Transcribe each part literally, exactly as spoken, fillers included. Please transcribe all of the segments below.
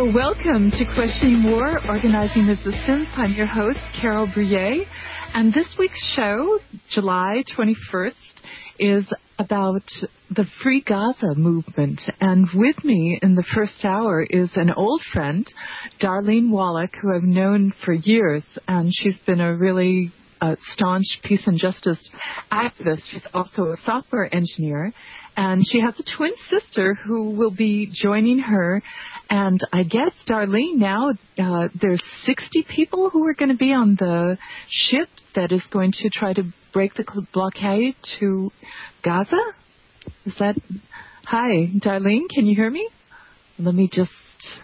Well, welcome to Questioning War, Organizing Resistance. I'm your host, Carol Brouillet, and this week's show, July twenty-first, is about the Free Gaza movement. And with me in the first hour is an old friend, Darlene Wallach, who I've known for years, and she's been a really uh, staunch peace and justice activist. She's also a software engineer, and she has a twin sister who will be joining her. And I guess, Darlene, now uh, there's sixty people who are going to be on the ship that is going to try to break the blockade to Gaza? Is that... Hi, Darlene, can you hear me? Let me just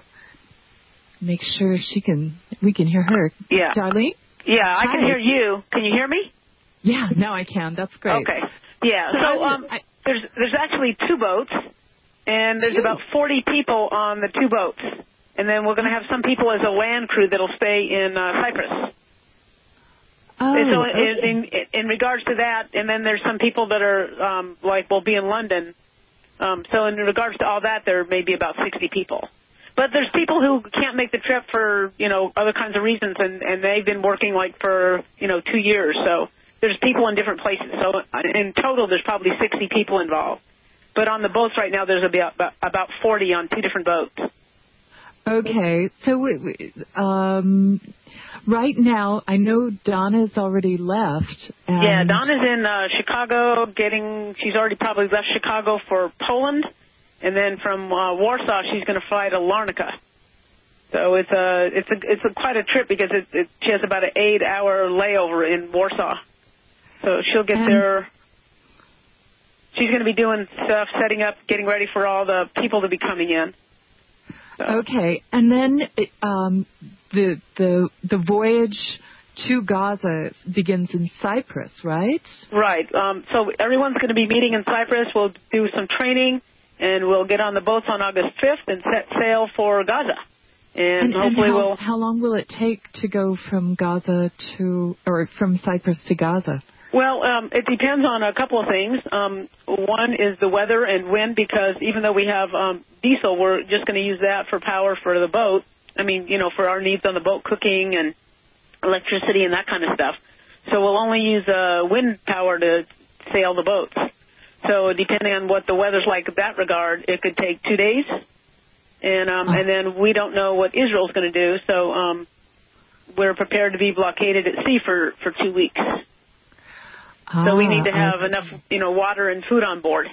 make sure she can... we can hear her. Yeah. Darlene? Yeah, I Hi. can hear you. Can you hear me? Yeah, now I can. That's great. Okay. Yeah, so um, I, there's there's actually two boats, and there's two. about forty people on the two boats. And then we're going to have some people as a land crew that'll stay in uh, Cyprus. Oh, And so okay. in, in in regards to that, and then there's some people that are, um, like, will be in London. Um, so in regards to all that, there may be about sixty people. But there's people who can't make the trip for, you know, other kinds of reasons, and, and they've been working, like, for, you know, two years. So there's people in different places. So in total, there's probably sixty people involved. But on the boats right now, there's about, about forty on two different boats. Okay. So we- um, right now, I know Donna's already left. And Yeah, Donna's in uh, Chicago getting, she's already probably left Chicago for Poland. And then from uh, Warsaw, she's going to fly to Larnaca. So it's a it's a it's a quite a trip because it, it she has about an eight-hour layover in Warsaw. So she'll get And there. She's going to be doing stuff, setting up, getting ready for all the people to be coming in. So. Okay, and then um, the the the voyage to Gaza begins in Cyprus, right? Right. Um, so everyone's going to be meeting in Cyprus. We'll do some training. And we'll get on the boats on August fifth and set sail for Gaza. And, And, hopefully and how, we'll... how long will it take to go from Gaza to, or from Cyprus to Gaza? Well, um, it depends on a couple of things. Um, one is the weather and wind, because even though we have um, diesel, we're just going to use that for power for the boat. I mean, you know, for our needs on the boat, cooking and electricity and that kind of stuff. So we'll only use uh, wind power to sail the boats. So depending on what the weather's like in that regard, it could take two days. And um, oh. and then we don't know what Israel's going to do, so um, we're prepared to be blockaded at sea for, for two weeks. Ah, so we need to have I... enough, you know, water and food on board.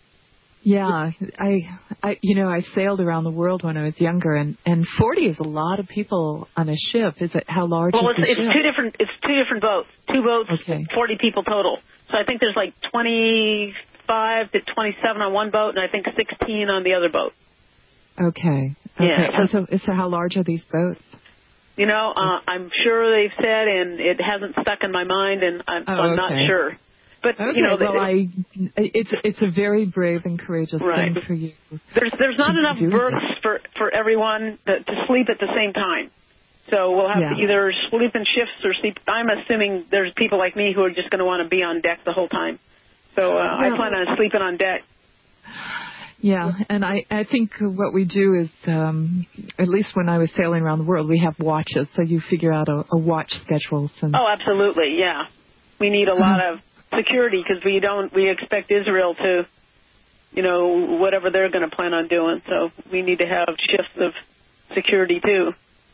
Yeah, I, I, you know, I sailed around the world when I was younger, and, and forty is a lot of people on a ship. Is it, how large well, is it's, the it's ship? two different, it's two different boats, two boats, okay. forty people total. So I think there's like twenty-five to twenty-seven on one boat, and I think sixteen on the other boat. Okay. Okay. Yeah. So, so, so how large are these boats? You know, uh, I'm sure they've said, and it hasn't stuck in my mind, and I'm, oh, so I'm okay. not sure. But okay, you know, well, it, I, it's it's a very brave and courageous right. thing for you. There's there's not enough berths this. for for everyone to, to sleep at the same time. So we'll have yeah. to either sleep in shifts or sleep. I'm assuming there's people like me who are just going to want to be on deck the whole time. So uh, well, I plan on sleeping on deck. Yeah, and I, I think what we do is, um, at least when I was sailing around the world, we have watches, so you figure out a, a watch schedule. And oh, absolutely, yeah. We need a lot of security because we don't, we expect Israel to, you know, whatever they're going to plan on doing. So we need to have shifts of security too.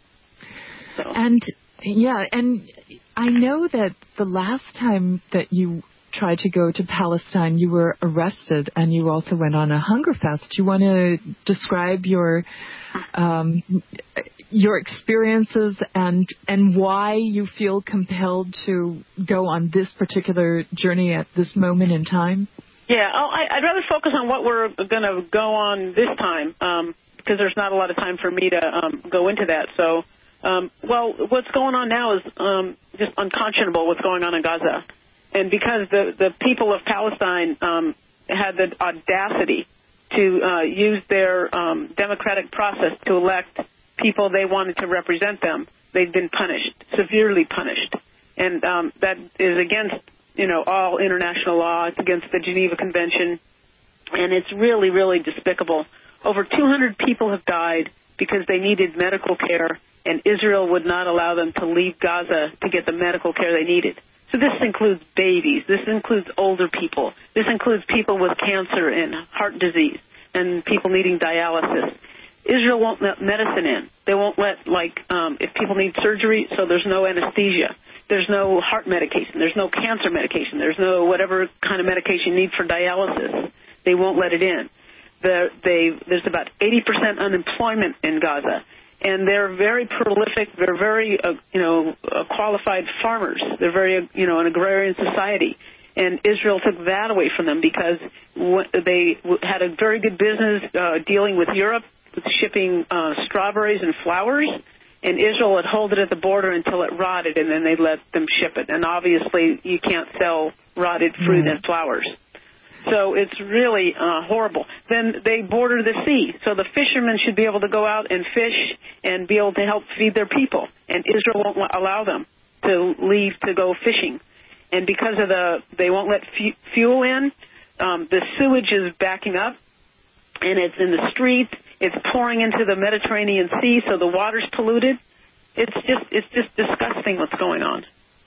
So. And yeah, and I know that the last time that you tried to go to Palestine, you were arrested, and you also went on a hunger fast. Do you want to describe your um, your experiences and and why you feel compelled to go on this particular journey at this moment in time? Yeah, oh, I, I'd rather focus on what we're going to go on this time, um, because there's not a lot of time for me to um, go into that. So, um, well, what's going on now is um, just unconscionable what's going on in Gaza. And because the, the people of Palestine um, had the audacity to uh, use their um, democratic process to elect people they wanted to represent them, they've been punished, severely punished. And um, that is against, you know, all international law. It's against the Geneva Convention. And it's really, really despicable Over two hundred people have died because they needed medical care, and Israel would not allow them to leave Gaza to get the medical care they needed. So this includes babies. This includes older people. This includes people with cancer and heart disease and people needing dialysis. Israel won't let medicine in. They won't let, like, um, if people need surgery, so there's no anesthesia. There's no heart medication. There's no cancer medication. There's no whatever kind of medication you need for dialysis. They won't let it in. The, they, there's about eighty percent unemployment in Gaza. And they're very prolific. They're very, uh, you know, uh, qualified farmers. They're very, uh, you know, an agrarian society. And Israel took that away from them because w- they w- had a very good business uh, dealing with Europe, with shipping uh, strawberries and flowers. And Israel would hold it at the border until it rotted, and then they'd let them ship it. And obviously, you can't sell rotted fruit and flowers. So it's really uh, horrible. Then they border the sea, so the fishermen should be able to go out and fish and be able to help feed their people. And Israel won't allow them to leave to go fishing. And because of the, they won't let fu- fuel in, um, the sewage is backing up, and it's in the streets. It's pouring into the Mediterranean Sea, so the water's polluted. It's just, it's just disgusting what's going on.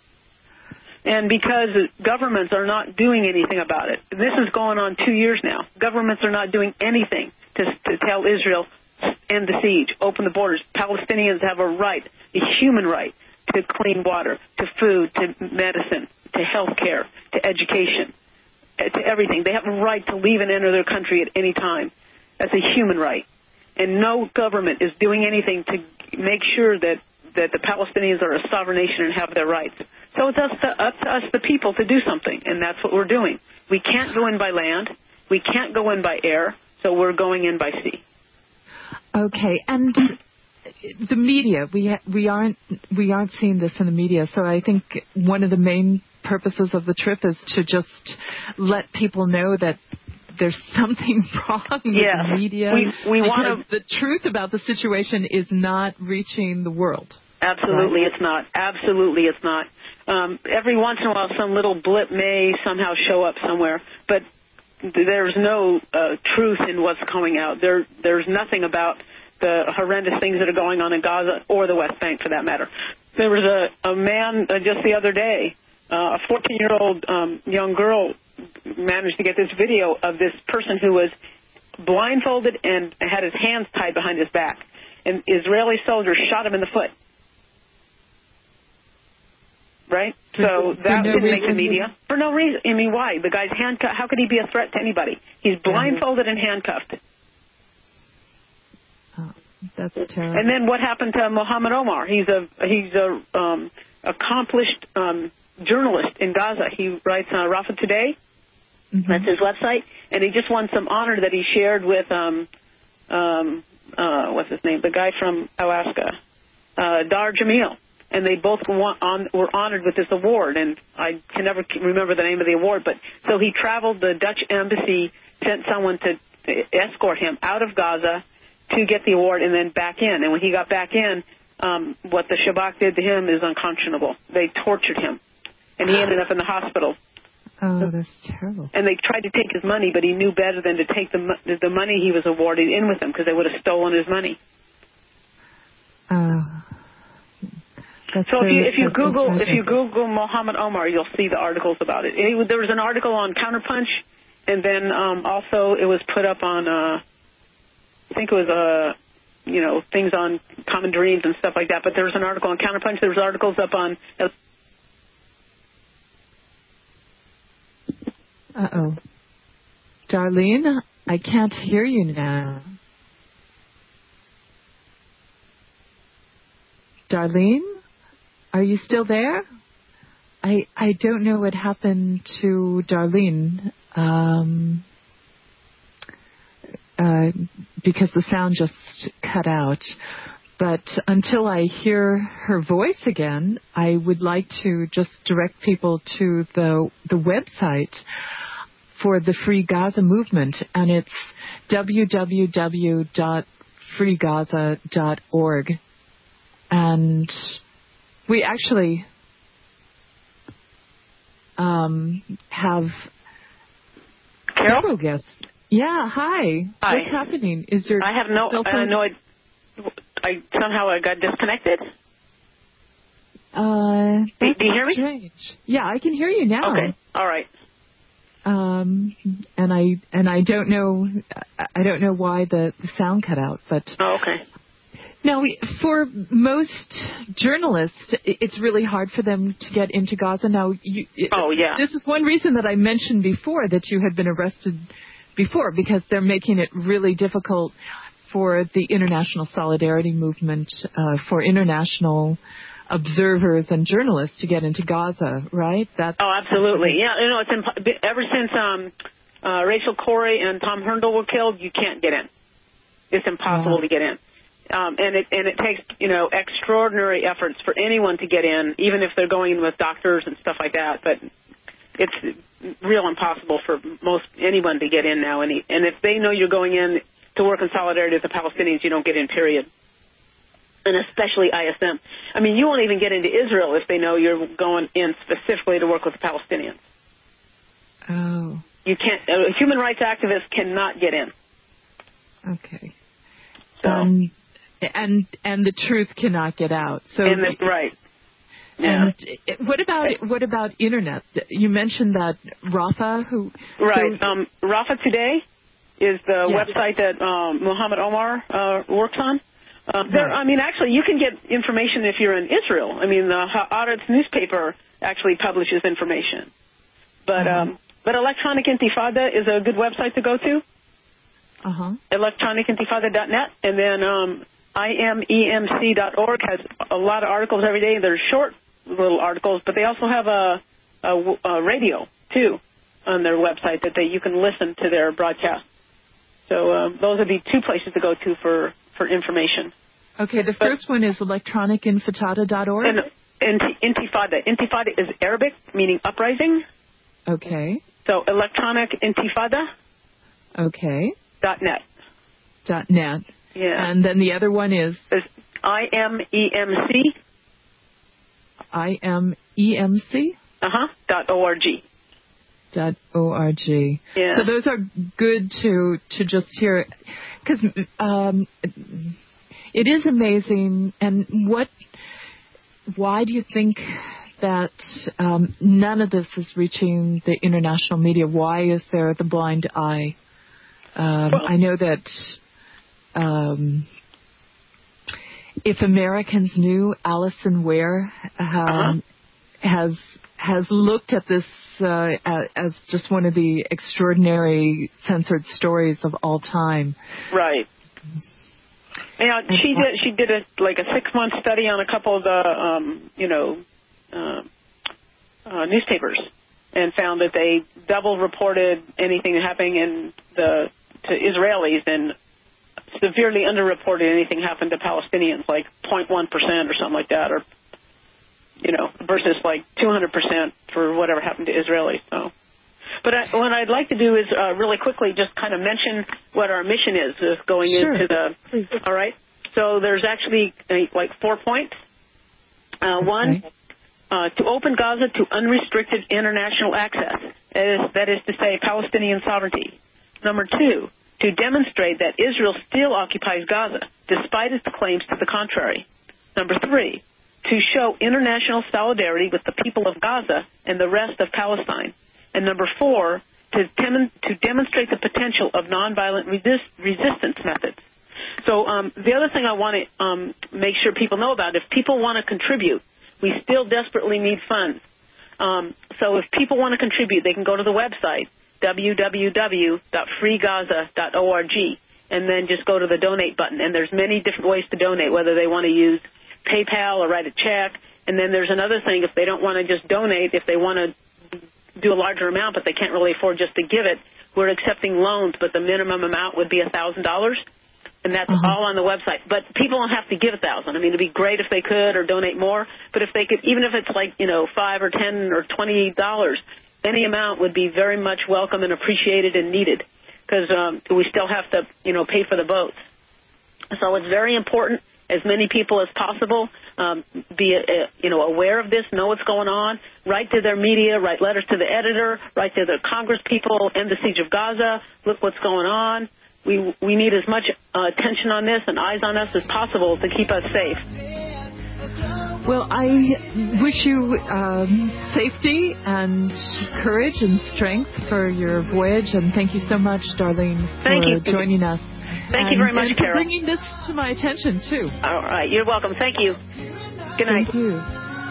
And because governments are not doing anything about it. This is going on two years now. Governments are not doing anything to, to tell Israel, end the siege, open the borders. Palestinians have a right, a human right, to clean water, to food, to medicine, to health care, to education, to everything. They have a right to leave and enter their country at any time. That's a human right. And no government is doing anything to make sure that, that the Palestinians are a sovereign nation and have their rights. So it's up to, up to us, the people, to do something, and that's what we're doing. We can't go in by land. We can't go in by air, so we're going in by sea. Okay, and the media, we ha- we aren't we aren't seeing this in the media, so I think one of the main purposes of the trip is to just let people know that there's something wrong with yes. the media. We, we want to. The truth about the situation is not reaching the world. Absolutely, right? it's not. Absolutely, it's not. Um, every once in a while, some little blip may somehow show up somewhere, but there's no uh, truth in what's coming out. There, there's nothing about the horrendous things that are going on in Gaza or the West Bank, for that matter. There was a, a man uh, just the other day, uh, a fourteen-year-old um, young girl managed to get this video of this person who was blindfolded and had his hands tied behind his back. And Israeli soldiers shot him in the foot. Right? So that didn't make the media. For no reason. I mean, why? The guy's handcuffed. How could he be a threat to anybody? He's blindfolded and handcuffed. Oh, that's terrible. And then what happened to Mohammed Omar? He's a he's a um, accomplished um, journalist in Gaza. He writes on Rafa Today. Mm-hmm. That's his website. And he just won some honor that he shared with um, um, uh, what's his name? The guy from Alaska, uh, Dar Jamil. And they both on, were honored with this award, and I can never remember the name of the award. But so he traveled. The Dutch embassy sent someone to escort him out of Gaza to get the award, and then back in. And when he got back in, um, what the Shabak did to him is unconscionable. They tortured him, and he ended up in the hospital. Oh, that's terrible. And they tried to take his money, but he knew better than to take the the money he was awarded in with him, because they would have stolen his money. Oh. That's so if you if you that's Google if you Google Mohammed Omar, you'll see the articles about it. it. There was an article on Counterpunch, and then um, also it was put up on uh, I think it was uh, you know things on Common Dreams and stuff like that. But there was an article on Counterpunch. There was articles up on. Uh oh, Darlene, I can't hear you now. Darlene? Are you still there? I I don't know what happened to Darlene um, uh, because the sound just cut out. But until I hear her voice again, I would like to just direct people to the the website for the Free Gaza movement, and it's w w w dot free gaza dot org. And we actually um, have Carol? several guests. Yeah, hi. Hi. What's happening? Is your I have no, cell I phone... know I, I somehow I got disconnected. Uh, Do, that's do you hear me? strange. Yeah, I can hear you now. Okay, all right. Um, and I and I don't know I don't know why the, the sound cut out, but Oh, okay. now we, for most journalists, it's really hard for them to get into Gaza. Now, you, Oh, yeah. This is one reason that I mentioned before that you had been arrested before, because they're making it really difficult for the international solidarity movement, uh, for international observers and journalists to get into Gaza, right? That's Oh, absolutely. Yeah, you know, it's imp- ever since um, uh, Rachel Corrie and Tom Herndl were killed, you can't get in. It's impossible Wow. to get in. Um, and it and it takes, you know, extraordinary efforts for anyone to get in, even if they're going in with doctors and stuff like that. But it's real impossible for most anyone to get in now. And, and if they know you're going in to work in solidarity with the Palestinians, you don't get in, period. And especially I S M. I mean, you won't even get into Israel if they know you're going in specifically to work with the Palestinians. Oh. You can't. Uh, human rights activists cannot get in. Okay. So. Um, and and the truth cannot get out. So. And the, right. And yeah. what about what about internet? You mentioned that Rafa, who right. So, um, Rafa Today is the yes. website that um, Muhammad Omar uh, works on. Uh, there, right. I mean, actually, you can get information if you're in Israel. I mean, the Haaretz newspaper actually publishes information. But uh-huh. um, but Electronic Intifada is a good website to go to. Uh-huh. electronic intifada dot net, and then um, I M E M C dot org has a lot of articles every day. They're short little articles, but they also have a, a, a radio, too, on their website that they, you can listen to their broadcast. So uh, those would be two places to go to for, for information. Okay, the but, first one is electronic intifada dot org. And, and Intifada. Intifada is Arabic, meaning uprising. Okay. So electronic intifada. Okay. Dot net. Dot net. Yeah. And then the other one is? Is I M E M C. I M E M C? Uh-huh. Dot O R G. Dot O R G. Yeah. So those are good to, to just hear. Because um, it is amazing. And what, why do you think that um, none of this is reaching the international media? Why is there the blind eye? Um, well, I know that um, if Americans knew, Alison Ware um, uh-huh. has has looked at this uh, as just one of the extraordinary censored stories of all time. Right. Yeah, she did. She did a like a six month study on a couple of the um, you know uh, uh, newspapers, and found that they double reported anything happening in the to Israelis and severely underreported anything happened to Palestinians, like zero point one percent or something like that, or you know, versus like two hundred percent for whatever happened to Israelis. So, but I, what I'd like to do is uh, really quickly just kind of mention what our mission is, is going sure. into the. Please. All right. So there's actually uh, like four points. Uh, okay. One, uh, to open Gaza to unrestricted international access. That is, that is to say, Palestinian sovereignty. Number two, to demonstrate that Israel still occupies Gaza, despite its claims to the contrary. Number three, to show international solidarity with the people of Gaza and the rest of Palestine. And number four, to, tem- to demonstrate the potential of nonviolent resist- resistance methods. So um, the other thing I want to um, make sure people know about, if people want to contribute, we still desperately need funds. Um, so if people want to contribute, they can go to the website, w w w dot free gaza dot org, and then just go to the donate button. And there's many different ways to donate, whether they want to use PayPal or write a check. And then there's another thing, if they don't want to just donate, if they want to do a larger amount but they can't really afford just to give it, we're accepting loans, but the minimum amount would be one thousand dollars. And that's uh-huh. all on the website. But people don't have to give a thousand. I mean, it'd be great if they could or donate more. But if they could, even if it's like, you know, five or ten or twenty dollars, any amount would be very much welcome and appreciated and needed, because um, we still have to, you know, pay for the boats. So it's very important. as many people as possible um, be uh, you know aware of this, know what's going on, write to their media, write letters to the editor, write to the Congress people, end the siege of Gaza, look what's going on. We we need as much uh, attention on this and eyes on us as possible to keep us safe. Well, I wish you um, safety and courage and strength for your voyage, and thank you so much, Darlene, thank for you. joining us. Thank and, you very much, and Carol. for bringing this to my attention, too. All right. You're welcome. Thank you. Good night. Thank you.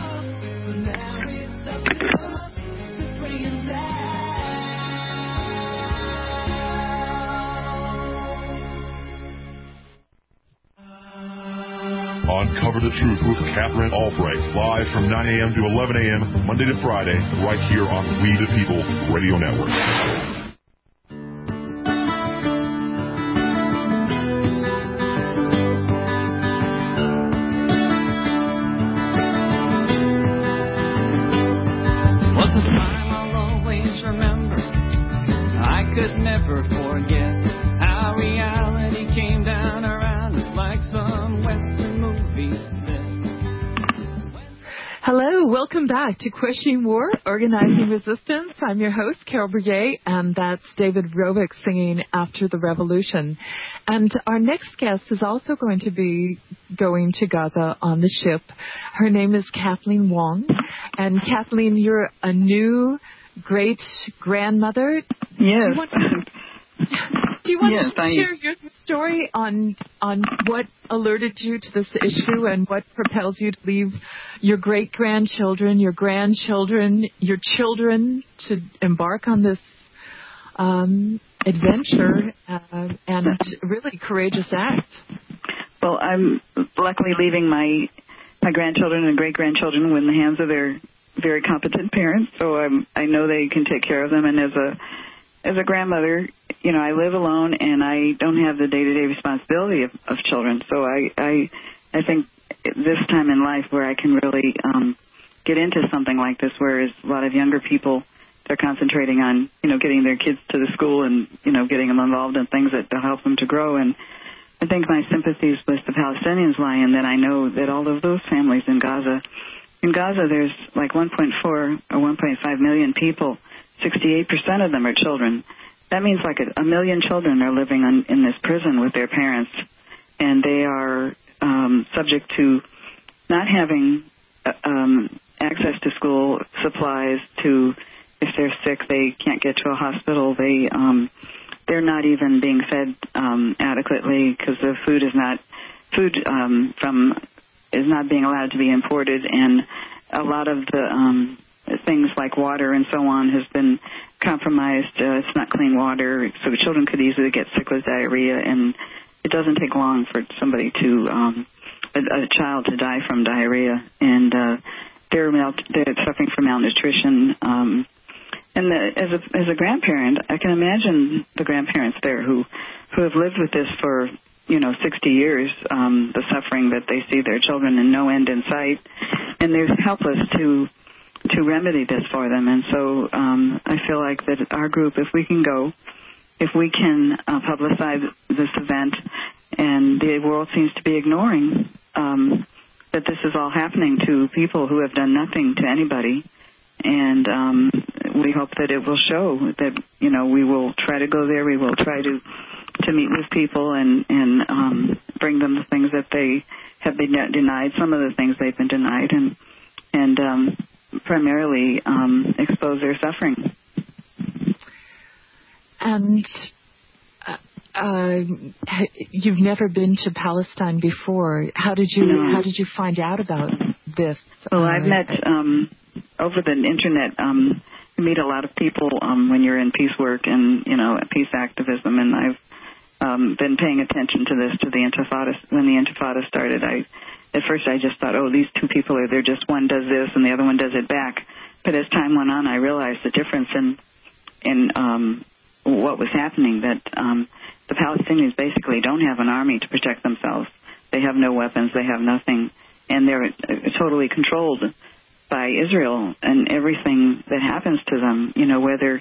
Uncover the Truth with Catherine Albright, live from nine a.m. to eleven a.m., Monday to Friday, right here on We the People Radio Network. Was a time I'll always remember. I could never forget how reality came down around us like some Western movie set. Hello, welcome back to Questioning War, Organizing Resistance. I'm your host, Carol Bruyere, and that's David Rovick singing After the Revolution. And our next guest is also going to be going to Gaza on the ship. Her name is Kathleen Wong. And Kathleen, you're a new great-grandmother. Yes. Do you want to, do you want yes, to I... share your story on on what alerted you to this issue and what propels you to leave your great-grandchildren, your grandchildren, your children to embark on this um, adventure uh, and really courageous act? Well, I'm luckily leaving my my grandchildren and great-grandchildren in the hands of their very competent parents, so I'm, I know they can take care of them. And as a as a grandmother, you know, I live alone and I don't have the day-to-day responsibility of, of children. So I, I I think this time in life where I can really um, get into something like this, whereas a lot of younger people, they're concentrating on, you know, getting their kids to the school and, you know, getting them involved in things that will help them to grow. And I think my sympathies with the Palestinians lie in that I know that all of those families in Gaza, in Gaza there's like one point four or one point five million people. sixty-eight percent of them are children. That means like a, a million children are living on, in this prison with their parents, and they are um, subject to not having uh, um, access to school supplies. To if they're sick, they can't get to a hospital. They um, they're not even being fed um, adequately because the food is not food um, from is not being allowed to be imported, and a lot of the um, things like water and so on has been compromised. Uh, it's not clean water, so the children could easily get sick with diarrhea, and it doesn't take long for somebody to, um, a, a child to die from diarrhea, and uh, they're, mal- they're suffering from malnutrition. Um, and the, as a as a grandparent, I can imagine the grandparents there who who have lived with this for, you know, sixty years, um, the suffering that they see their children and no end in sight, and they're helpless to to remedy this for them. And so um, I feel like that our group, if we can go, if we can uh, publicize this event, and the world seems to be ignoring um, that this is all happening to people who have done nothing to anybody, and um, we hope that it will show that, you know, we will try to go there, we will try to to meet with people and, and um, bring them the things that they have been denied, some of the things they've been denied, and and um, primarily um, expose their suffering. And uh, uh, you've never been to Palestine before. How did you No. How did you find out about this? Well, uh, I've met um, over the internet. Um, you meet a lot of people um, when you're in peace work and, you know, peace activism, and I've um, been paying attention to this to the Intifada. When the Intifada started, I at first I just thought, oh, these two people are, they're just, one does this and the other one does it back. But as time went on, I realized the difference in in um, what was happening, that um, the Palestinians basically don't have an army to protect themselves. They have no weapons, they have nothing, and they're totally controlled by Israel and everything that happens to them, you know, whether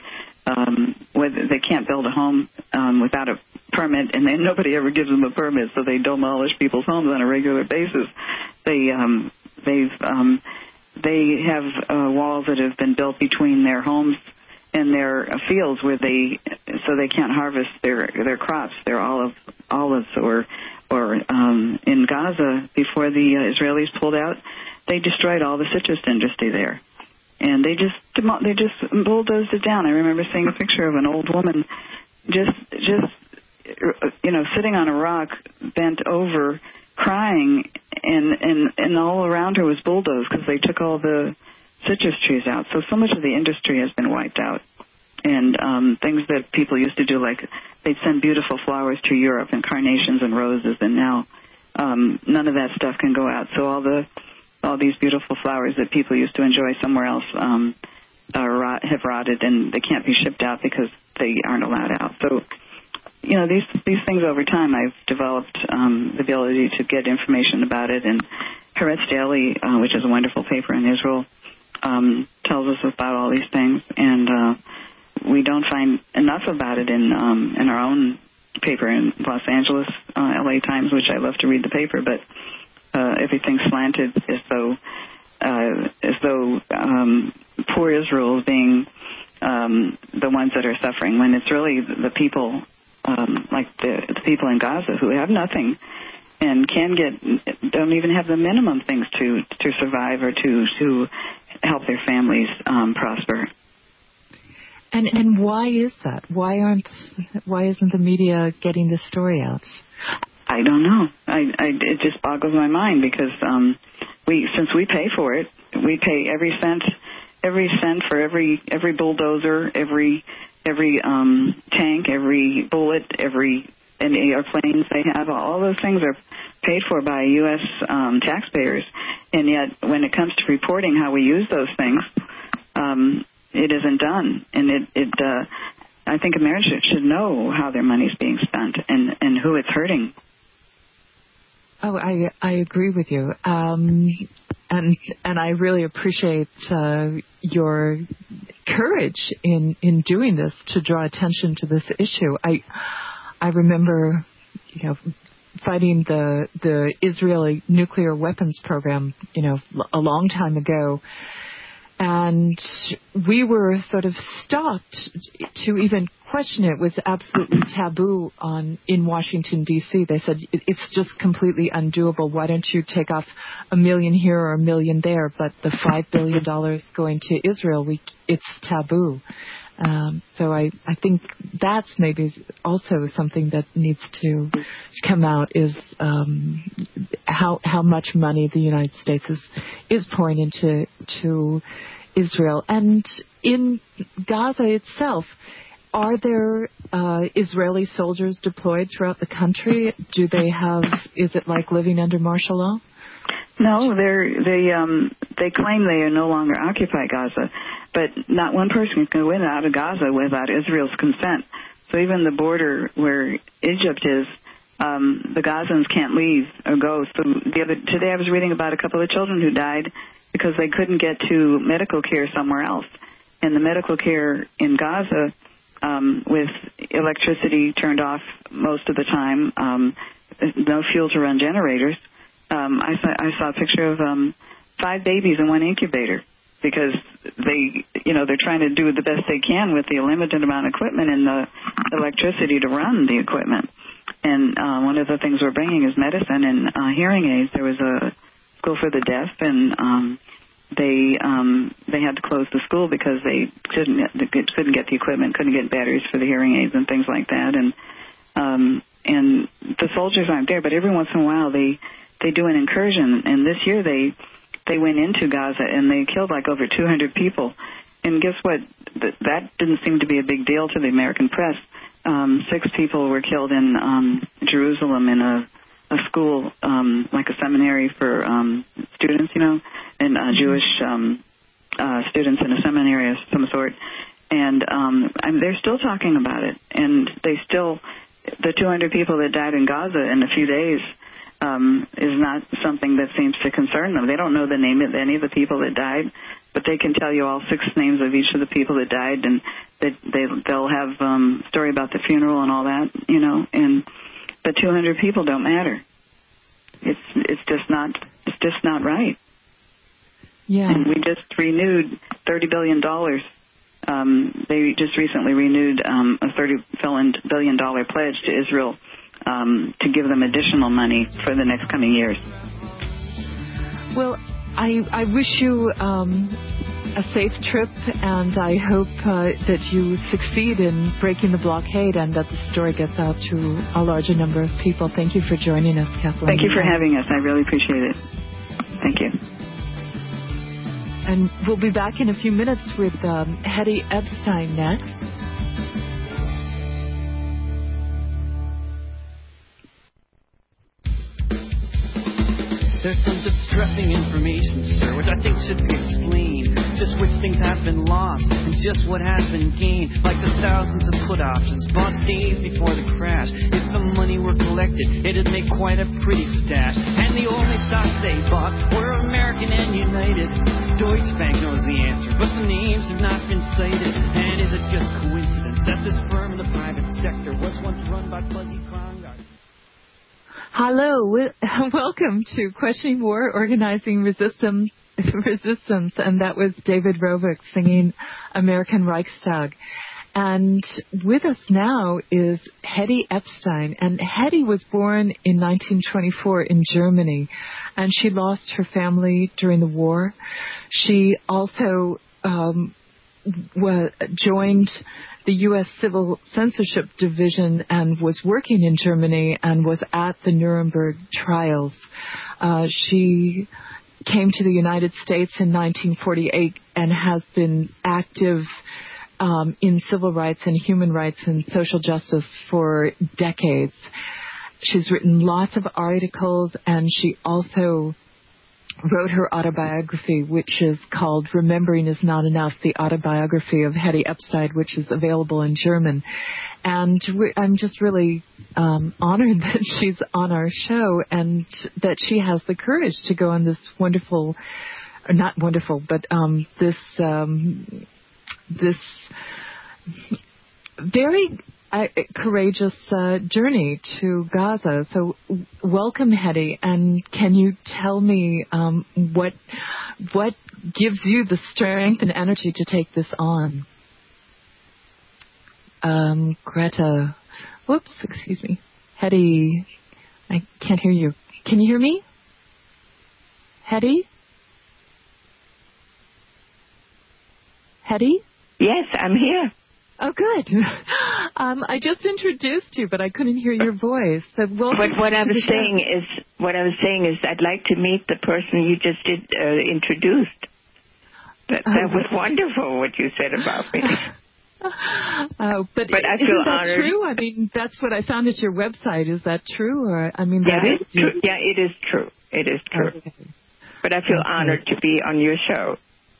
um, whether they can't build a home um, without a permit, and then nobody ever gives them a permit, so they demolish people's homes on a regular basis. They um, they've um, they have uh, walls that have been built between their homes and their uh, fields where they so they can't harvest their their crops, their olive olives or or um, in Gaza before the uh, Israelis pulled out, they destroyed all the citrus industry there. And they just they just bulldozed it down. I remember seeing a picture of an old woman just just you know sitting on a rock, bent over, crying, and and and all around her was bulldozed because they took all the citrus trees out. So so much of the industry has been wiped out, and um, things that people used to do, like they'd send beautiful flowers to Europe and carnations and roses, and now um, none of that stuff can go out. So all the all these beautiful flowers that people used to enjoy somewhere else um, are rot, have rotted, and they can't be shipped out because they aren't allowed out. So, you know, these these things over time, I've developed um, the ability to get information about it. And Haaretz Daily, uh, which is a wonderful paper in Israel, um, tells us about all these things, and uh, we don't find enough about it in um, in our own paper in Los Angeles, uh, L A Times, which I love to read the paper, but Uh, everything's slanted as though uh, as though um, poor Israel is being um, the ones that are suffering, when it's really the people um, like the, the people in Gaza who have nothing and can get don't even have the minimum things to to survive or to to help their families um, prosper. And and why is that? Why aren't why isn't the media getting this story out? I don't know. I, I, it just boggles my mind because um, we, since we pay for it, we pay every cent, every cent for every every bulldozer, every every um, tank, every bullet, every any airplanes they have. All those things are paid for by U S um, taxpayers, and yet when it comes to reporting how we use those things, um, it isn't done. And it, it uh, I think Americans should know how their money is being spent and, and who it's hurting. Oh, I I agree with you, um, and and I really appreciate uh, your courage in, in doing this to draw attention to this issue. I I remember, you know, fighting the the Israeli nuclear weapons program, you know, a long time ago. And we were sort of stopped to even question it. It was absolutely taboo on in Washington, D C They said, it's just completely undoable. Why don't you take off a million here or a million there? But the five billion dollars going to Israel, we, it's taboo. Um, so I, I think that's maybe also something that needs to come out is um, how how much money the United States is is pouring into to Israel. And in Gaza itself, are there uh, Israeli soldiers deployed throughout the country? Do they have? Is it like living under martial law? No, they're, they um, they claim they are no longer occupy Gaza, but not one person can go in and out of Gaza without Israel's consent. So even the border where Egypt is, um, the Gazans can't leave or go. So the other today I was reading about a couple of children who died because they couldn't get to medical care somewhere else, and the medical care in Gaza, um, with electricity turned off most of the time, um, no fuel to run generators. Um, I saw I saw a picture of um, five babies in one incubator because they, you know, they're trying to do the best they can with the limited amount of equipment and the electricity to run the equipment. And uh, one of the things we're bringing is medicine and uh, hearing aids. There was a school for the deaf, and um, they um, they had to close the school because they couldn't they couldn't get the equipment, couldn't get batteries for the hearing aids and things like that. And um, and the soldiers aren't there, but every once in a while they. They do an incursion, and this year they they went into Gaza and they killed like over two hundred people. And guess what? That didn't seem to be a big deal to the American press. Um, six people were killed in um, Jerusalem in a, a school, um, like a seminary for um, students, you know, and uh, Jewish um, uh, students in a seminary of some sort. And um, I mean, they're still talking about it, and they still the two hundred people that died in Gaza in a few days. Um, is not something that seems to concern them. They don't know the name of any of the people that died, but they can tell you all six names of each of the people that died, and They, they they'll have um, story about the funeral and all that, you know. And but two hundred people don't matter. It's it's just not it's just not right. Yeah. And we just renewed thirty billion dollars. Um, they just recently renewed um, a thirty billion dollars pledge to Israel um, to give them additional money for the next coming years. Well, I, I wish you um, a safe trip, and I hope uh, that you succeed in breaking the blockade and that the story gets out to a larger number of people. Thank you for joining us, Kathleen. Thank you for having us. I really appreciate it. Thank you. And we'll be back in a few minutes with um, Hetty Epstein next. There's some distressing information, sir, which I think should be explained. Just which things have been lost and just what has been gained. Like the thousands of put options bought days before the crash. If the money were collected, it'd make quite a pretty stash. And the only stocks they bought were American and United. Deutsche Bank knows the answer, but the names have not been cited. And is it just coincidence that this firm in the private sector was once run by Fuzzy Krongard? Hello, welcome to Questioning War, Organizing Resistance, Resistance, and that was David Rovick singing American Reichstag. And with us now is Hetty Epstein, and Hetty was born in nineteen twenty-four in Germany, and she lost her family during the war. She also um, wa- joined the U S Civil Censorship Division and was working in Germany and was at the Nuremberg trials. Uh, she came to the United States in nineteen forty-eight and has been active um, in civil rights and human rights and social justice for decades. She's written lots of articles, and she also wrote her autobiography, which is called Remembering Is Not Enough, the autobiography of Hetty Epstein, which is available in German. And we, I'm just really um, honored that she's on our show and that she has the courage to go on this wonderful, or not wonderful, but um, this um, this very uh, courageous uh, journey to Gaza. So welcome, Hetty, and can you tell me um, what what gives you the strength and energy to take this on? Um, Greta, whoops, excuse me. Hetty, I can't hear you. Can you hear me? Hetty? Hetty? Yes, I'm here. Oh, good. Um, I just introduced you, but I couldn't hear your voice. So welcome But what I to was the saying show. is, what I was saying is, I'd like to meet the person you just did uh, introduced. That, that Oh. was wonderful what you said about me. Oh, but, But I isn't feel that honored. true? I mean, that's what I found at your website. Is that true? Or I mean, Yeah, that it's is your- true. Yeah, it is true. It is true. Okay. But I feel Okay. honored to be on your show.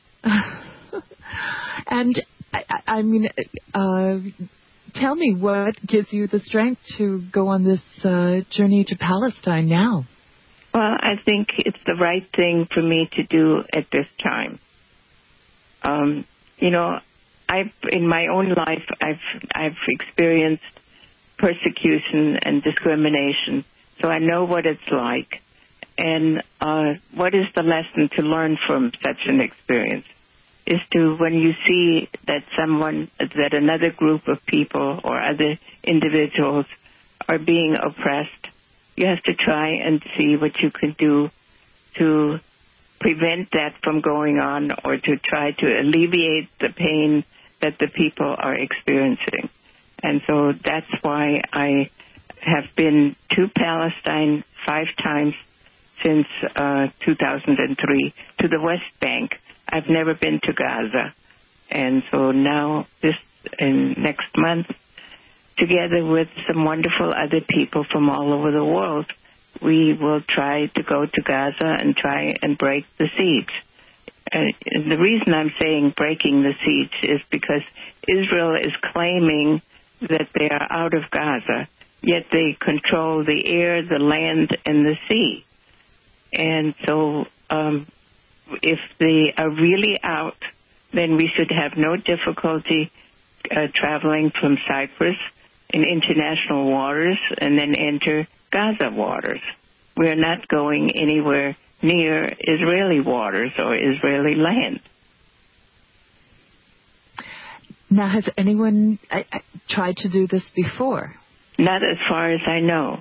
And I, I I mean, uh, tell me what gives you the strength to go on this uh, journey to Palestine now? Well, I think it's the right thing for me to do at this time. Um, you know, I've in my own life, I've I've experienced persecution and discrimination, so I know what it's like. And uh, what is the lesson to learn from such an experience? Is to, when you see that someone, that another group of people or other individuals are being oppressed, you have to try and see what you can do to prevent that from going on or to try to alleviate the pain that the people are experiencing. And so that's why I have been to Palestine five times since uh, two thousand three, to the West Bank. I've never been to Gaza. And so now, this in next month, together with some wonderful other people from all over the world, we will try to go to Gaza and try and break the siege. Uh, and the reason I'm saying breaking the siege is because Israel is claiming that they are out of Gaza, yet they control the air, the land, and the sea. And so um, if they are really out, then we should have no difficulty uh, traveling from Cyprus in international waters and then enter Gaza waters. We're not going anywhere near Israeli waters or Israeli land. Now, has anyone uh, tried to do this before? Not as far as I know.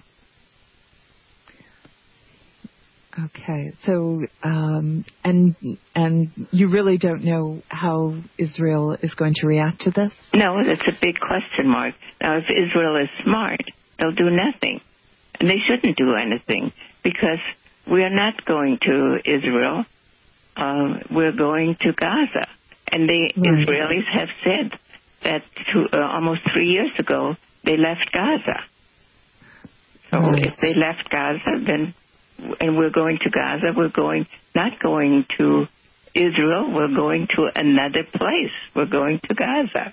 Okay, so um, and and you really don't know how Israel is going to react to this? No, that's a big question mark. Now, if Israel is smart, they'll do nothing, and they shouldn't do anything because we are not going to Israel. Uh, we're going to Gaza, and the right. Israelis have said that to, uh, almost three years ago they left Gaza. So right. if they left Gaza, then. And we're going to Gaza, we're going, not going to Israel, we're going to another place. We're going to Gaza.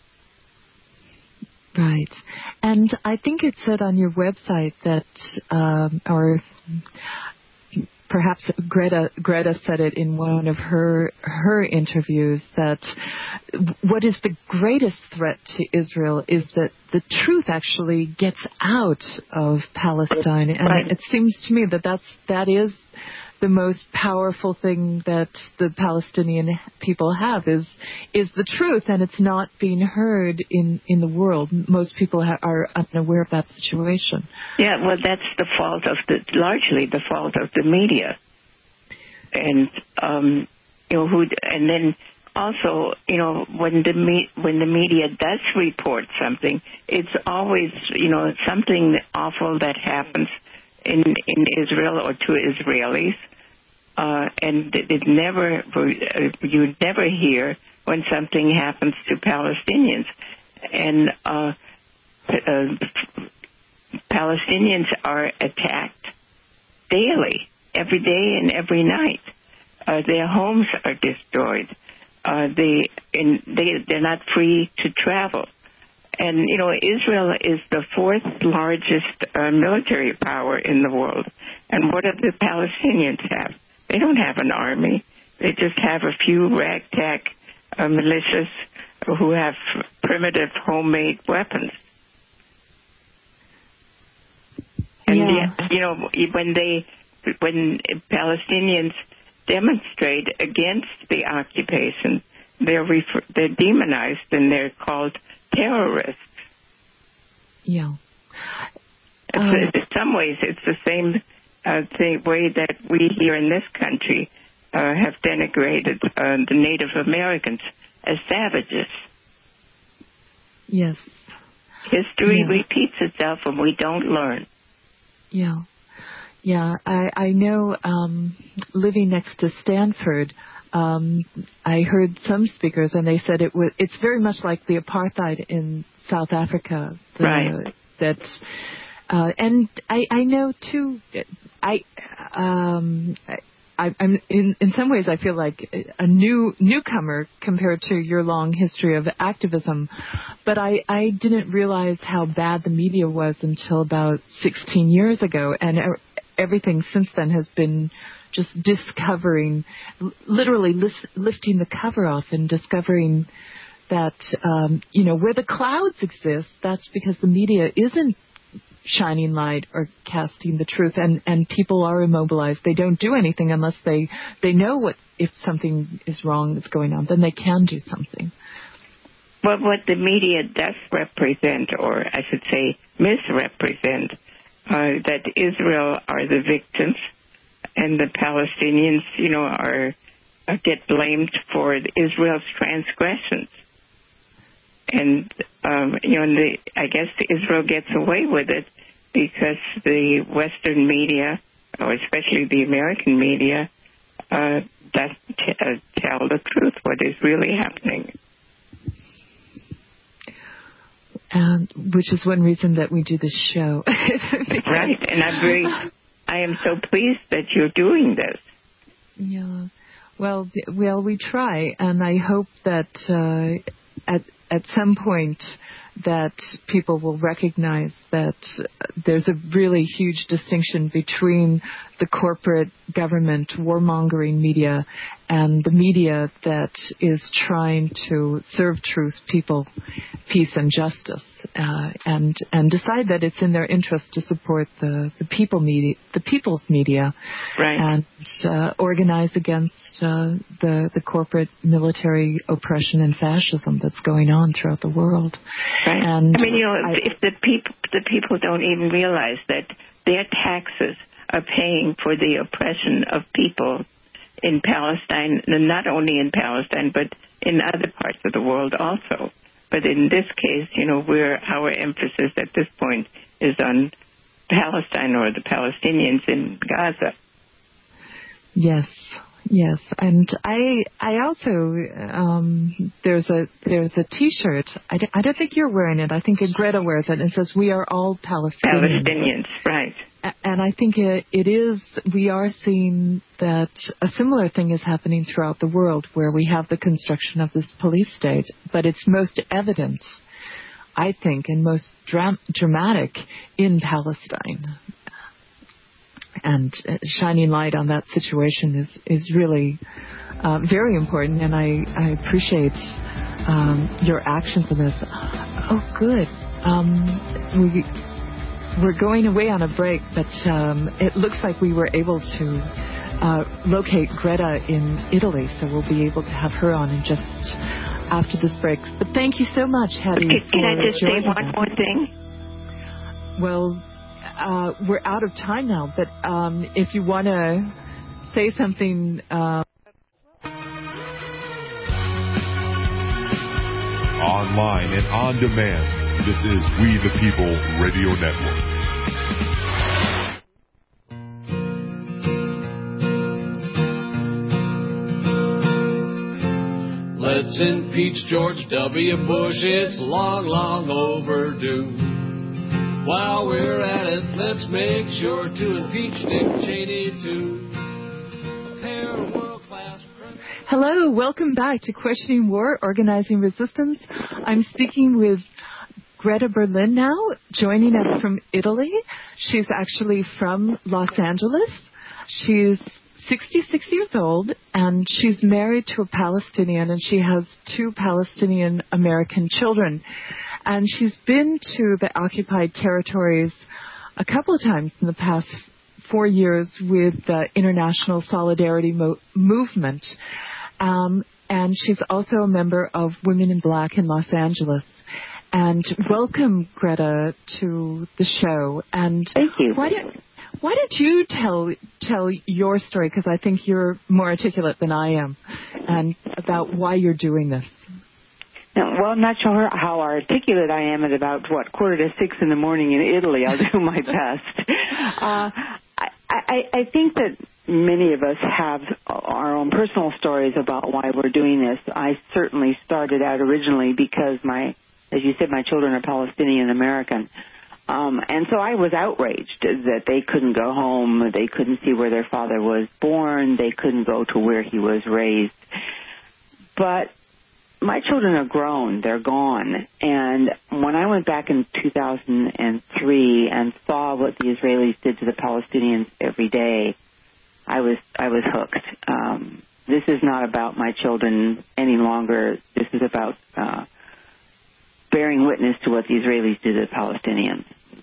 Right. And I think it said on your website that, um, or perhaps Greta Greta said it in one of her her interviews, that what is the greatest threat to Israel is that the truth actually gets out of Palestine, and right. it seems to me that that's that is the most powerful thing that the Palestinian people have is is the truth, and it's not being heard in, in the world. Most people ha- are unaware of that situation. Yeah, well, that's the fault of the largely the fault of the media, and um, you know who, and then also you know when the me- when the media does report something, it's always you know something awful that happens in in Israel or to Israelis. Uh, and it never, you never hear when something happens to Palestinians. And uh, uh, Palestinians are attacked daily, every day and every night. Uh, their homes are destroyed. Uh, they, and they, they're not free to travel. And, you know, Israel is the fourth largest uh, military power in the world. And what do the Palestinians have? They don't have an army. They just have a few ragtag uh, militias who have primitive homemade weapons. And yeah. yet, you know, when they, when Palestinians demonstrate against the occupation, they're refer- they're demonized and they're called terrorists. Yeah. Um, in some ways, it's the same. Uh, the way that we here in this country uh, have denigrated uh, the Native Americans as savages. Yes. History yeah. repeats itself and we don't learn. Yeah. Yeah, I, I know um, living next to Stanford, um, I heard some speakers and they said it was, it's very much like the apartheid in South Africa. The, right. That, uh, and I, I know too, I, um, I, I'm in, in some ways I feel like a new newcomer compared to your long history of activism, but I, I didn't realize how bad the media was until about sixteen years ago, and everything since then has been just discovering, literally lis- lifting the cover off and discovering that, um, you know, where the clouds exist, that's because the media isn't shining light or casting the truth, and, and people are immobilized. They don't do anything unless they, they know what if something is wrong that's going on, then they can do something. Well, what the media does represent, or I should say misrepresent, uh, that Israel are the victims and the Palestinians, you know, are, are get blamed for Israel's transgressions. And, um, you know, the, I guess Israel gets away with it because the Western media, or especially the American media, uh, doesn't t- uh, tell the truth, what is really happening. Um, which is one reason that we do this show. Right, and I'm very, I am so pleased that you're doing this. Yeah, well, well, we try, and I hope that uh, at at some point that people will recognize that there's a really huge distinction between the corporate government warmongering media and the media that is trying to serve truth, people, peace, and justice, uh, and and decide that it's in their interest to support the, the people media, the people's media, right. and uh, organize against uh, the the corporate military oppression and fascism that's going on throughout the world. Right. And I mean, you know, I, if the people the people don't even realize that their taxes are paying for the oppression of people in Palestine, and not only in Palestine, but in other parts of the world also. But in this case, you know, we're, our emphasis at this point is on Palestine or the Palestinians in Gaza. Yes, yes, and I I also um, there's a there's a T-shirt. I don't, I don't think you're wearing it. I think Greta wears it. And it says "We are all Palestinians." Palestinians, right? And I think it, it is, we are seeing that a similar thing is happening throughout the world where we have the construction of this police state, but it's most evident, I think, and most dram- dramatic in Palestine. And uh, shining light on that situation is, is really uh, very important, and I, I appreciate um, your actions in this. Oh, good. Um, we... We're going away on a break, but um, it looks like we were able to uh, locate Greta in Italy, so we'll be able to have her on in just after this break. But thank you so much, Hattie. Can, can I just say one us. more thing? Well, uh, we're out of time now, but um, if you want to say something... Uh... Online and on demand. This is We the People Radio Network. Let's impeach George W. Bush. It's long, long overdue. While we're at it, let's make sure to impeach Dick Cheney too. A pair of world-class criminals. Hello, welcome back to Questioning War, Organizing Resistance. I'm speaking with Greta Berlin now, joining us from Italy. She's actually from Los Angeles. She's sixty-six years old, and she's married to a Palestinian, and she has two Palestinian American children. And she's been to the occupied territories a couple of times in the past four years with the International Solidarity Mo- Movement. Um, and she's also a member of Women in Black in Los Angeles. And welcome, Greta, to the show. And thank you. Why don't, why don't you tell tell your story, because I think you're more articulate than I am, and about why you're doing this. Now, well, I'm not sure how articulate I am at about, what, quarter to six in the morning in Italy. I'll do my best. Uh, I, I, I think that many of us have our own personal stories about why we're doing this. I certainly started out originally because my... As you said, my children are Palestinian American. Um, and so I was outraged that they couldn't go home. They couldn't see where their father was born. They couldn't go to where he was raised. But my children are grown. They're gone. And when I went back in two thousand three and saw what the Israelis did to the Palestinians every day, I was I was hooked. Um, this is not about my children any longer. This is about... Uh, bearing witness to what the Israelis do to the Palestinians.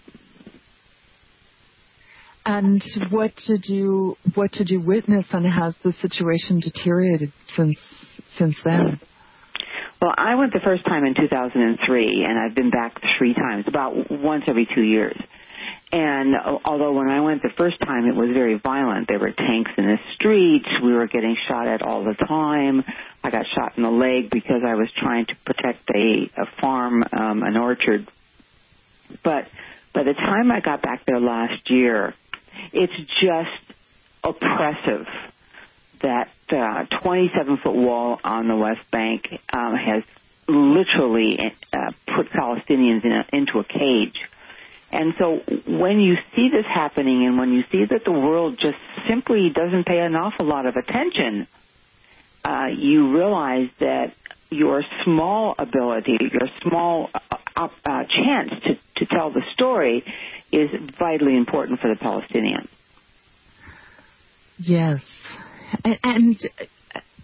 And what did you what did you witness, and has the situation deteriorated since since then? Well, I went the first time in two thousand three, and I've been back three times, about once every two years. And although when I went the first time, it was very violent. There were tanks in the streets. We were getting shot at all the time. I got shot in the leg because I was trying to protect a, a farm, um, an orchard. But by the time I got back there last year, it's just oppressive. That uh, twenty-seven foot wall on the West Bank um, has literally uh, put Palestinians in a, into a cage. And so when you see this happening, and when you see that the world just simply doesn't pay an awful lot of attention, uh, you realize that your small ability, your small uh, uh, chance to, to tell the story is vitally important for the Palestinians. Yes. And, and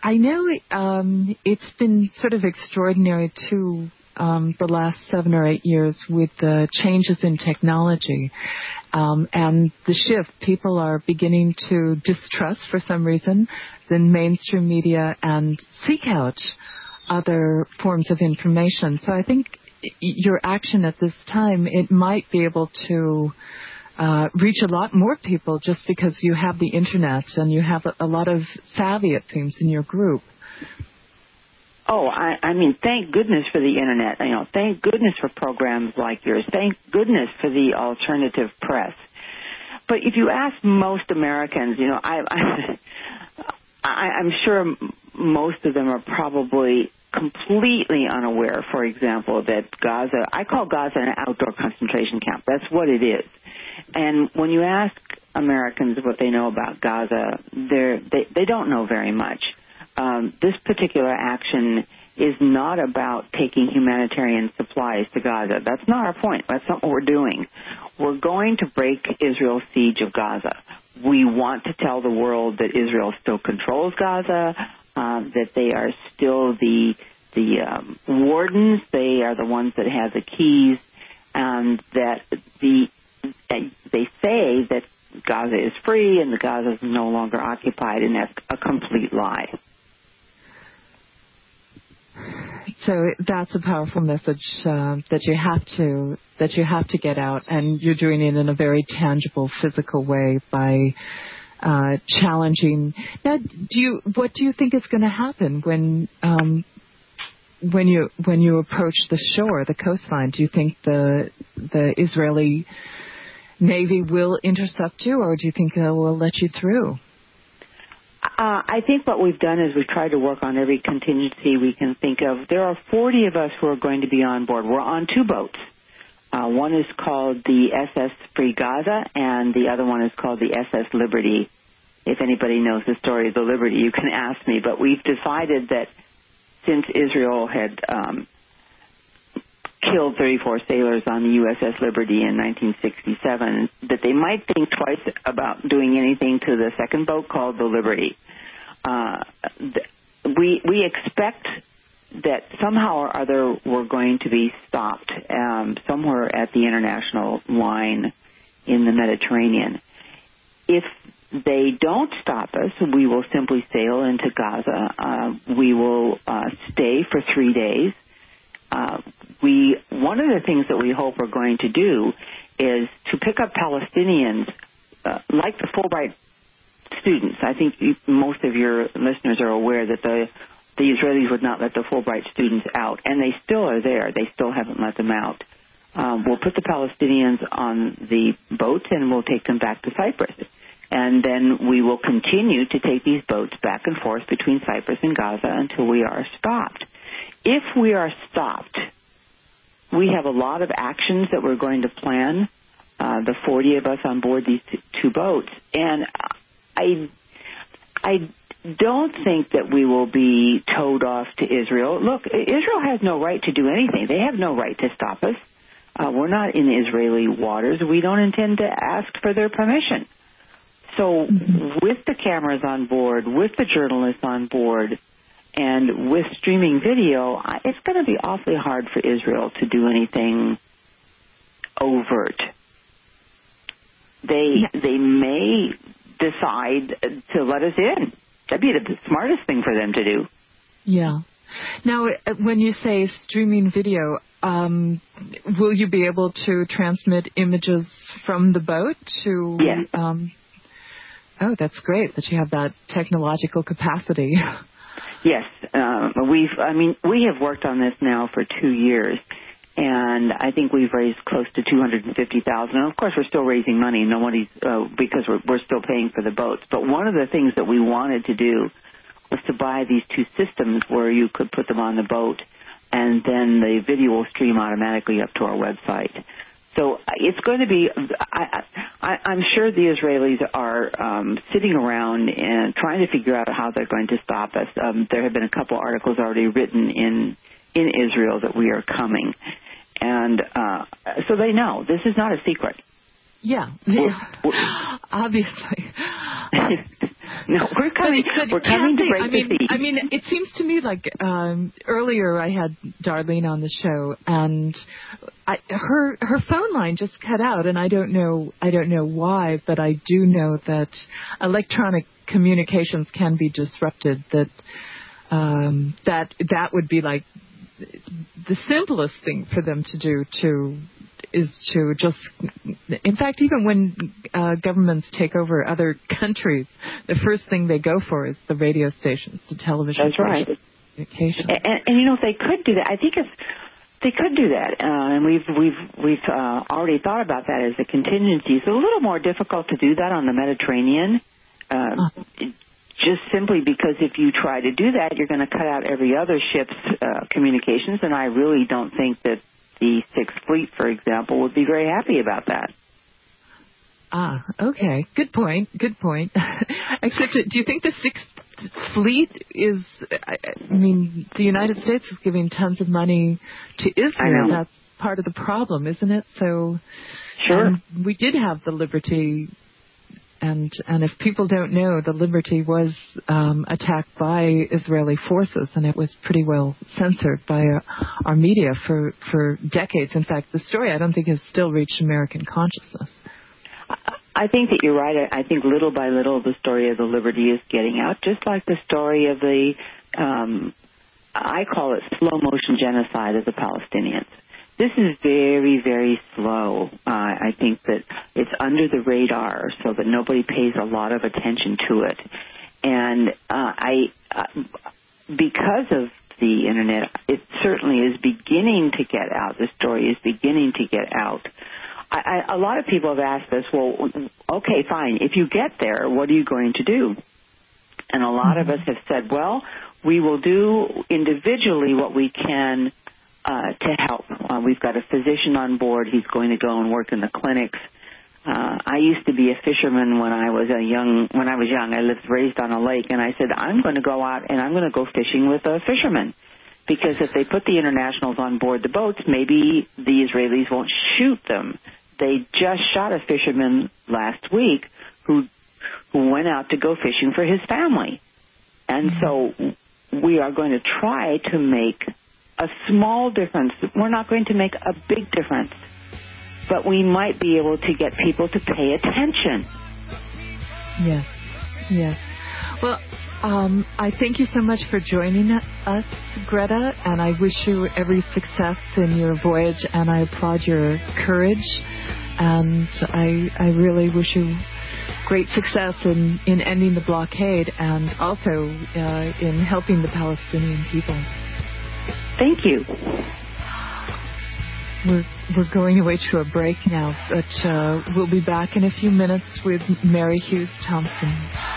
I know um, it's been sort of extraordinary, too, um, the last seven or eight years with the changes in technology um, and the shift. People are beginning to distrust, for some reason, the mainstream media and seek out other forms of information. So I think your action at this time, it might be able to uh, reach a lot more people just because you have the internet and you have a, a lot of savvy, it seems, in your group. Oh, I, I mean, thank goodness for the internet. You know, thank goodness for programs like yours. Thank goodness for the alternative press. But if you ask most Americans, you know, I, I, I I'm sure most of them are probably completely unaware, for example, that Gaza, I call Gaza an outdoor concentration camp. That's what it is. And when you ask Americans what they know about Gaza, they're, they they don't know very much. Um, this particular action is not about taking humanitarian supplies to Gaza. That's not our point. That's not what we're doing. We're going to break Israel's siege of Gaza. We want to tell the world that Israel still controls Gaza, um, that they are still the the um, wardens. They are the ones that have the keys, and that the they say that Gaza is free and the Gaza is no longer occupied, and that's a complete lie. So that's a powerful message uh, that you have to that you have to get out, and you're doing it in a very tangible, physical way by uh, challenging. Now, do you what do you think is going to happen when um, when you when you approach the shore, the coastline? Do you think the the Israeli Navy will intercept you, or do you think they will let you through? Uh, I think what we've done is we've tried to work on every contingency we can think of. There are forty of us who are going to be on board. We're on two boats. Uh, one is called the S S Free Gaza, and the other one is called the S S Liberty. If anybody knows the story of the Liberty, you can ask me. But we've decided that since Israel had um, killed thirty-four sailors on the U S S Liberty in nineteen sixty-seven, that they might think twice about doing anything to the second boat called the Liberty. Uh, we we expect that somehow or other we're going to be stopped um, somewhere at the international line in the Mediterranean. If they don't stop us, we will simply sail into Gaza. Uh, we will uh, stay for three days. Uh, we one of the things that we hope we're going to do is to pick up Palestinians uh, like the Fulbright students. I think you, most of your listeners are aware that the the Israelis would not let the Fulbright students out, and they still are there. They still haven't let them out. Um, we'll put the Palestinians on the boats, and we'll take them back to Cyprus. And then we will continue to take these boats back and forth between Cyprus and Gaza until we are stopped. If we are stopped, we have a lot of actions that we're going to plan, uh, the forty of us on board these two, two boats. And I, I don't think that we will be towed off to Israel. Look, Israel has no right to do anything. They have no right to stop us. Uh, we're not in Israeli waters. We don't intend to ask for their permission. So with the cameras on board, with the journalists on board, and with streaming video, it's going to be awfully hard for Israel to do anything overt. They yeah. they may decide to let us in. That'd be the smartest thing for them to do. Yeah. Now, when you say streaming video, um, will you be able to transmit images from the boat to? Yes. Um, oh, that's great that you have that technological capacity. Yes, um, we've. I mean, we have worked on this now for two years, and I think we've raised close to two hundred and fifty thousand. And of course, we're still raising money. Nobody's uh, because we're, we're still paying for the boats. But one of the things that we wanted to do was to buy these two systems where you could put them on the boat, and then the video will stream automatically up to our website. So it's going to be, I, I, I'm sure the Israelis are um, sitting around and trying to figure out how they're going to stop us. Um, there have been a couple articles already written in in Israel that we are coming. And uh, so they know. This is not a secret. Yeah, yeah. Obviously. No, we're coming. But, but we're coming Kathy, to break I mean, the sea. I mean, it seems to me like um, earlier I had Darlene on the show, and I, her her phone line just cut out, and I don't know I don't know why, but I do know that electronic communications can be disrupted. That um, that that would be like the simplest thing for them to do to. is to just, in fact, even when uh, governments take over other countries, the first thing they go for is the radio stations, the television That's right. communication. And, and, and, you know, if they could do that, I think if they could do that, uh, and we've we've we've uh, already thought about that as a contingency. It's a little more difficult to do that on the Mediterranean, uh, oh. just simply because if you try to do that, you're going to cut out every other ship's uh, communications, and I really don't think that the Sixth Fleet, for example, would be very happy about that. Ah, okay. Good point. Good point. Except, do you think the Sixth Fleet is, I mean, the United States is giving tons of money to Israel. That's part of the problem, isn't it? So, sure. Um, we did have the Liberty, and and if people don't know, the Liberty was um, attacked by Israeli forces, and it was pretty well censored by our, our media for, for decades. In fact, the story, I don't think, has still reached American consciousness. I think that you're right. I think little by little the story of the Liberty is getting out, just like the story of the, um, I call it slow-motion genocide of the Palestinians. This is very, very slow. Uh, I think that it's under the radar so that nobody pays a lot of attention to it. And uh, I, uh, because of the Internet, it certainly is beginning to get out. The story is beginning to get out. I, I, a lot of people have asked us, well, okay, fine. If you get there, what are you going to do? And a lot mm-hmm. of us have said, well, we will do individually what we can Uh, to help. Uh, we've got a physician on board. He's going to go and work in the clinics. Uh, I used to be a fisherman when I was a young. When I was young, I lived raised on a lake, and I said I'm going to go out and I'm going to go fishing with a fisherman, because if they put the internationals on board the boats, maybe the Israelis won't shoot them. They just shot a fisherman last week who who went out to go fishing for his family, and so we are going to try to make a small difference. We're not going to make a big difference, but we might be able to get people to pay attention. Yes, yes. Well, um, I thank you so much for joining us, Greta, and I wish you every success in your voyage, and I applaud your courage, and I, I really wish you great success in, in ending the blockade and also uh, in helping the Palestinian people. Thank you. We're we're going away to a break now, but uh, we'll be back in a few minutes with Mary Hughes Thompson.